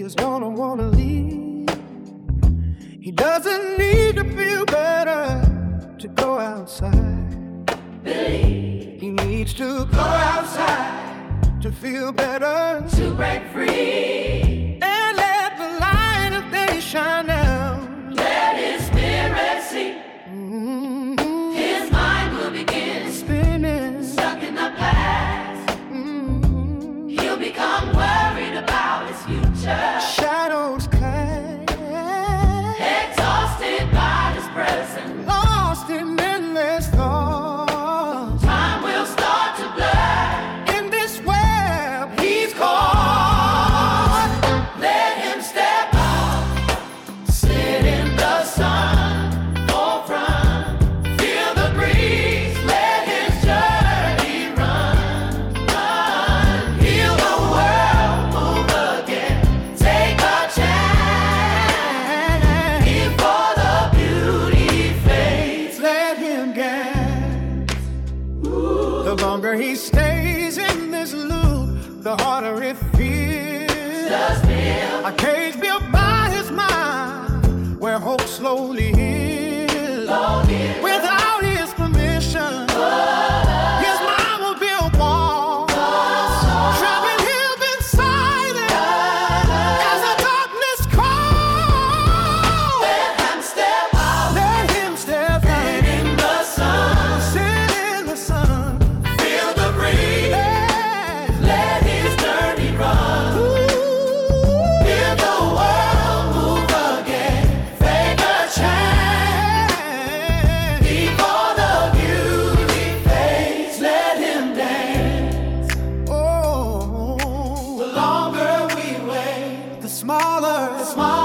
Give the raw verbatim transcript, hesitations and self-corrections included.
is gonna wanna leave. He doesn't need to feel better to go outside. Believe. He needs to go outside to feel better, to break free, and let the light of day shine out. Let his spirit see. Mm-hmm. His mind will begin spinning, stuck in the past. Mm-hmm. He'll become worried about his future. Shadows cast, Exhausted by his present. lost in endless thoughts. Time will start to blur. In this web he's caught. Let him step out, sit in the sun, forefront, feel the breeze. Let his journey run, run. Heal the world, move again, take a chance before the beauty fades. Let him gas. The longer he stays in this loop, the harder it feels. Just feel A cage built by his mind, where hope slowly heals. so near. Without his permission, his mind will build walls, trapping him inside it as the darkness calls. Let him step out, Let him step out, in the sun, sit in the sun. feel the breeze. Yeah. Let his journey run. Ooh. Feel the world move again. Take a chance before the beauty fades. Let him dance. Oh, The longer we wait, the smaller, the smaller